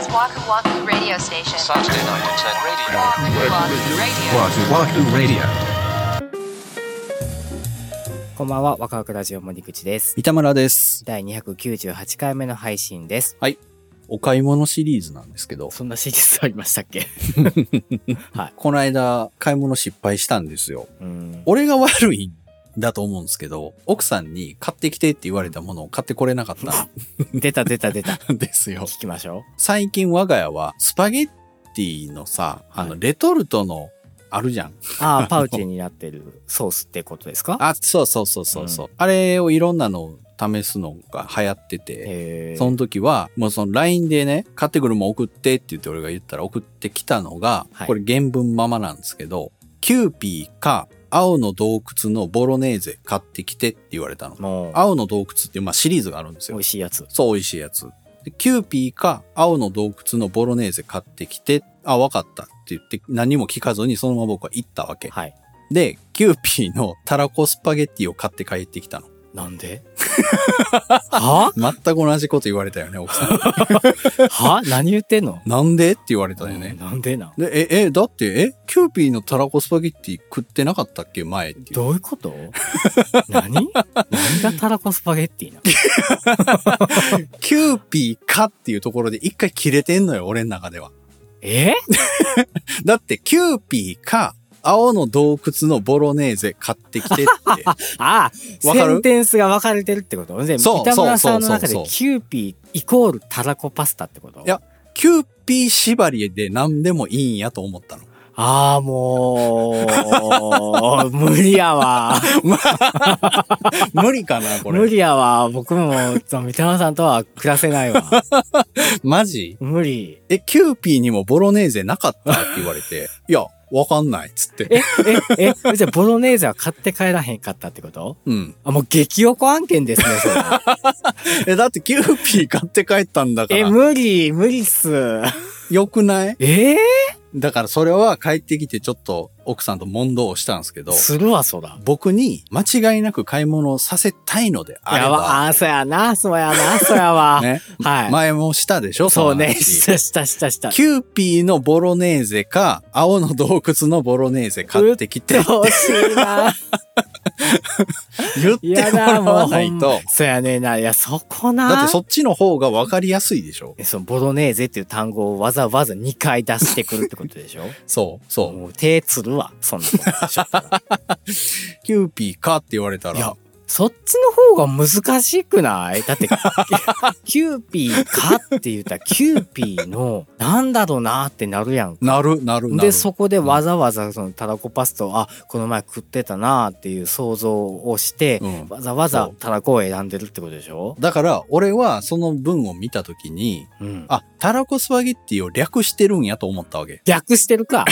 Waku Waku Radio Station. Saturday night at 10 radio. Waku Waku Radio. Wahoo Radio. こんばんは、ワクワクラジオ森口です。 三田村です。 第298回目の配信です。 はい。お買い物シリーズなんですけど。 そんなシリーズありましたっけはい。 この間、買い物失敗したんですよ。俺が悪いんだと思うんですけど、奥さんに買ってきてって言われたものを買ってこれなかった出た。 ですよ。 聞きましょう。 最近我が家は、スパゲッティのさ、レトルトの、あるじゃん。 ああ、パウチになってるソースってことですか？ あ、そう。あれをいろんなのを試すのが流行ってて、その時は、もうその LINE でね、買ってくるもん送ってって言って俺が言ったら送ってきたのが、これ原文ままなんですけど、キューピーか青の洞窟のボロネーゼ買ってきてって言われたの。青の洞窟ってまあシリーズがあるんですよ。 美味しいやつ。 そう、美味しいやつ。でキューピーか青の洞窟のボロネーゼ買ってきて、あ、わかったって言って何も聞かずにそのまま僕は行ったわけ。 はい。 で、キューピーのたらこスパゲッティを買って帰ってきたの。 なんでは全く同じこと言われたよね、奥さん。 は何言ってんの？ なんでって言われたよね。 なんでな？ で、だって、キューピーのたらこスパゲッティ食ってなかったっけ前っていう。 どういうこと何がたらこスパゲッティなのキューピーかっていうところで一回切れてんのよ、俺の中では。だって、キューピーか、青の洞窟のボロネーゼ買ってきてって。 ああ、 わかる？ センテンスが分かれてるってこと？ そう。 三田村さんの中でキューピーイコールたらこパスタってこと？ いや、キューピー縛りで何でもいいんやと思ったの。 ああ、もう、無理やわ。 無理かな、これ。 無理やわ。僕も、三田村さんとは暮らせないわ。 マジ？ 無理。 キューピーにもボロネーゼなかったって言われて、いや、わかんないっつって。 じゃあボロネーゼは買って帰らへんかったってこと？ うん。 あ、もう激横案件ですね、それ。 だってキューピー買って帰ったんだから。 無理っす。 よくない？だからそれは帰ってきてちょっと奥さんと問答をしたんですけど。 するわ、そら。 僕に間違いなく買い物をさせたいのであれば。 そうやわ。 ね。 はい。 前もしたでしょ？ そうね。した。 キューピーのボロネーゼか、青の洞窟のボロネーゼ買ってきて。 欲しいな。 言ってもらわないと。 そうやねんな。いや、そこな。 だってそっちの方が分かりやすいでしょ？ そのボロネーゼっていう単語をわざわざ2回出してくるってことでしょ？ そう。 もう手つるわ、そんなことでしょ。 キューピーかって言われたら。 いや、そっちの方が難しくない？だって、キューピーかって言ったら、キューピーの、なんだろうなってなるやんか。 なる。 で、そこでわざわざそのたらこパスタを、この前食ってたなっていう想像をして、わざわざたらこを選んでるってことでしょ？ だから、俺はその文を見たときに、たらこスパゲッティを略してるんやと思ったわけ。 略してるか。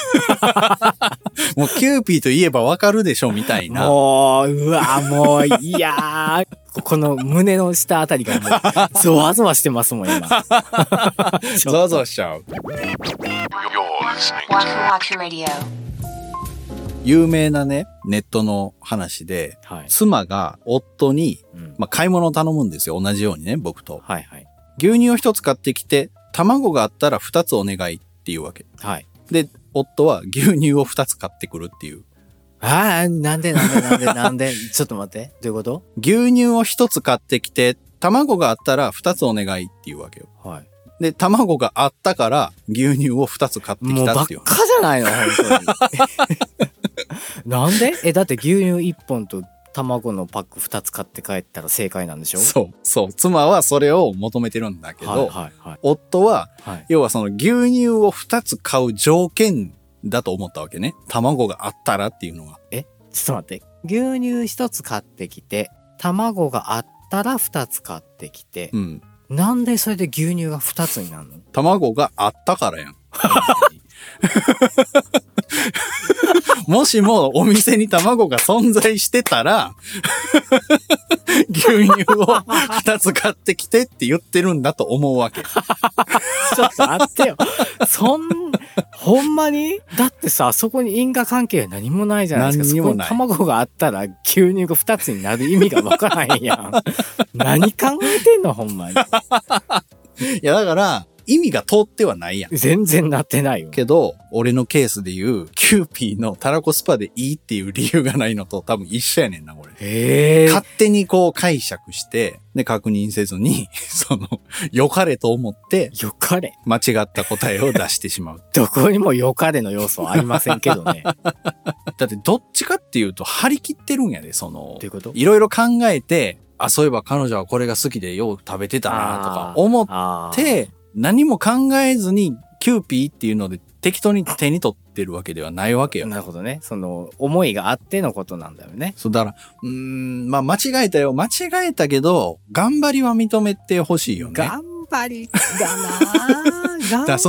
もうキューピーといえばわかるでしょみたいな。 もう、いやー、この胸の下あたりがもう、ゾワゾワしてますもん、今。 ゾワゾワしちゃう。 Waku Waku Radio. 有名なね、ネットの話で、妻が夫に、買い物を頼むんですよ。同じようにね、僕と。牛乳を一つ買ってきて、卵があったら二つお願いっていうわけ。で、夫は牛乳を二つ買ってくるっていう。 なんでちょっと待って。どういうこと？ 牛乳を一つ買ってきて、卵があったら二つお願いっていうわけよ。で、卵があったから牛乳を二つ買ってきたっていう。 もうばっかじゃないの、本当に。なんで？だって牛乳一本と卵のパック2つ買って帰ったら正解なんでしょ？ そう。妻はそれを求めてるんだけど、夫は、要はその牛乳を2つ買う条件だと思ったわけね。卵があったらっていうのが。 ちょっと待って。牛乳1つ買ってきて、卵があったら2つ買ってきて、なんでそれで牛乳が2つになるの？ 卵があったからやん。もしもお店に卵が存在してたら、牛乳を2つ買ってきてって言ってるんだと思うわけ。 ちょっと待ってよ。ほんまに？だってさ、そこに因果関係は何もないじゃないですか。 何にもない。 そこに卵があったら牛乳が2つになる意味がわからへんやん。何考えてんのほんまに。 いやだから、 意味が通ってはないやん。 全然なってないよ。 けど、俺のケースで言う、キューピーのたらこスパでいいっていう理由がないのと多分一緒やねんな、これ。勝手にこう解釈して、で、確認せずに、良かれと思って、 良かれ間違った答えを出してしまう。 どこにも良かれの要素はありませんけどね。 だってどっちかっていうと張り切ってるんやで、 どういうこと？ いろいろ考えて、あ、そういえば彼女はこれが好きでよう食べてたなとか思って、何も考えずにキューピーっていうので適当に手に取ってるわけではないわけよ。 なるほどね。思いがあってのことなんだよね。 そう、だから、まあ間違えたよ。間違えたけど、頑張りは認めてほしいよね。 頑張りだなだ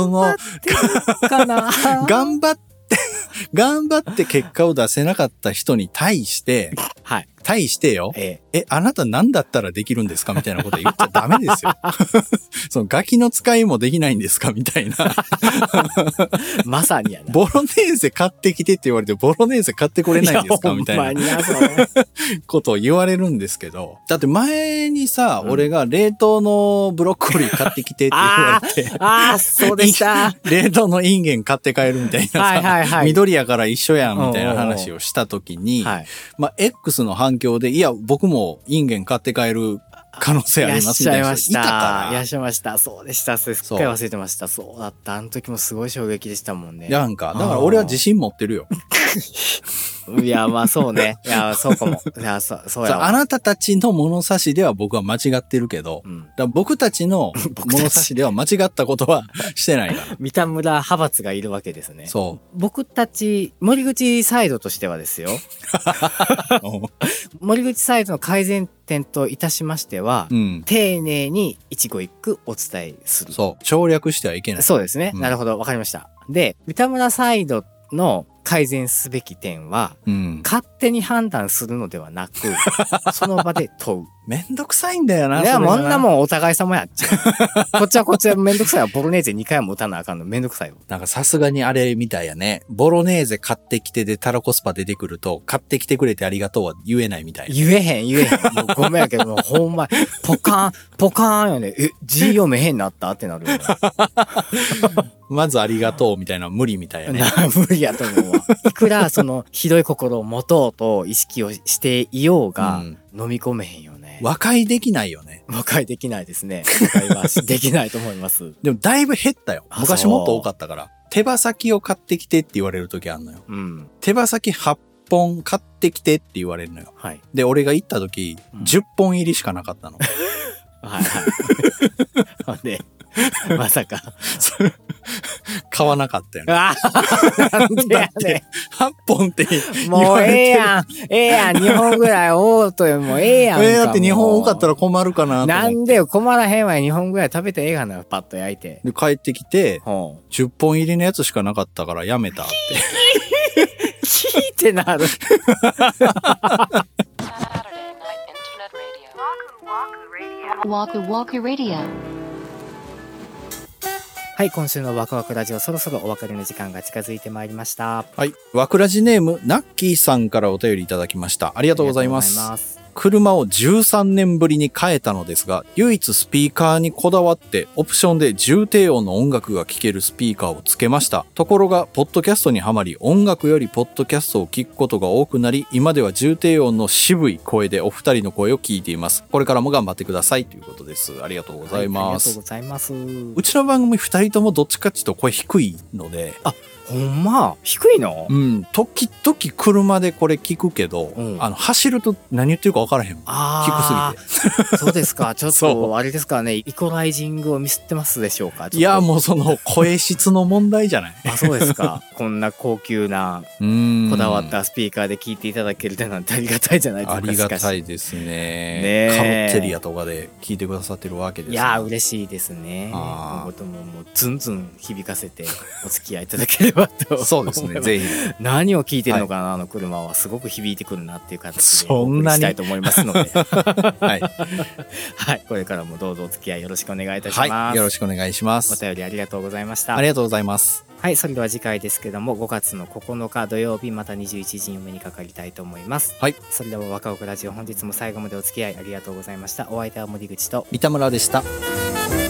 頑張って結果を出せなかった人に対して、 はい。 対してよ。あなた何だったらできるんですかみたいなこと言っちゃダメですよ。ガキの使いもできないんですかみたいな。 まさにやな。 ボロネーゼ買ってきてって言われて、ボロネーゼ買ってこれないんですかみたいなことを言われるんですけど。だって前にさ、俺が冷凍のブロッコリー買ってきてって言われて。 そうでした。 冷凍のインゲン買って帰るみたいなさ、緑やから一緒やんみたいな話をしたときに、まあ、X の反響で、いや、僕もインゲン買って帰る可能性ありますみたいな人いたから。 いらっしゃいました。そうでした。すっかり忘れてました。そうだった。あの時もすごい衝撃でしたもんね。 なんか、だから俺は自信持ってるよ。 いや、まあそうね。いや、そうかも。いや、そうやわ。 あなたたちの物差しでは僕は間違ってるけど、だ僕たちの物差しでは間違ったことはしてないから。 三田村派閥がいるわけですね。 そう。 僕たち、森口サイドとしてはですよ。森口サイドの改善点といたしましては、丁寧に一語一句お伝えする。 そう。省略してはいけない。 そうですね。なるほど。わかりました。で、三田村サイドの改善すべき点は、勝手に判断するのではなく、その場で問う。 めんどくさいんだよな。 いや、こんなもんお互い様やっちゃう。こっちはめんどくさいわ。ボロネーゼ2回も打たなあかんのめんどくさいわ。 なんかさすがにあれみたいやね。ボロネーゼ買ってきてでタラコスパ出てくると、買ってきてくれてありがとうは言えないみたいな。 言えへん。もうごめんやけど、もうほんま、ポカーンよね。字読めへんなったってなるよね。 まずありがとうみたいな無理みたいやね。 無理やと思うわ。いくらひどい心を持とうと意識をしていようが、飲み込めへんよね。 和解できないよね。 和解できないですね。和解はできないと思います。 でもだいぶ減ったよ。昔もっと多かったから。手羽先を買ってきてって言われる時あるのよ。手羽先8本買ってきてって言われるのよ。で、俺が行った時、10本入りしかなかったの。 ほんで、まさか。 買わなかったよね。 なんでやねん。8本ってもうええやん。2本ぐらい多とよ。もうええやん。 だって2本多かったら困るかなと思って。 なんでよ、困らへんわ。2本ぐらい食べてええがな、パッと焼いて。 で、帰ってきて、10本入りのやつしかなかったからやめたって。 聞いてなる。 Waku Waku Radio。 はい、今週のワクワクラジオ、そろそろお別れの時間が近づいてまいりました。 はい、ワクラジネームナッキーさんからお便りいただきました。ありがとうございます。車を13年ぶりに変えたのですが、唯一スピーカーにこだわってオプションで重低音の音楽が聴けるスピーカーをつけました。ところがポッドキャストにはまり、音楽よりポッドキャストを聞くことが多くなり、今では重低音の渋い声でお二人の声を聞いています。これからも頑張ってくださいということです。ありがとうございます。 ありがとうございます。 うちの番組二人ともどっちかっていうと声低いので、 ほんま低いの？ 時々車でこれ聞くけど、走ると何言ってるか分からへん。低すぎて。 そうですか。ちょっと、あれですかね、イコライジングをミスってますでしょうか？ いや、もう声質の問題じゃないそうですか。こんな高級な、こだわったスピーカーで聞いていただけるなんてありがたいじゃないですか。 ありがたいですね。カロッテリアとかで聞いてくださってるわけです。 いや、嬉しいですね。今後とももうズンズン響かせてお付き合いいただければと。 そうですね、ぜひ。 何を聞いてるのかな、あの車は。すごく響いてくるなっていう形でお送りしたいと思いますので。はい。はい。これからもどうぞお付き合いよろしくお願いいたします。 はい。よろしくお願いします。 お便りありがとうございました。 ありがとうございます。 はい。それでは次回ですけども、5月の9日土曜日、また21時にお目にかかりたいと思います。 はい。 それではワクワクラジオ、本日も最後までお付き合いありがとうございました。お相手は森口と三田村でした。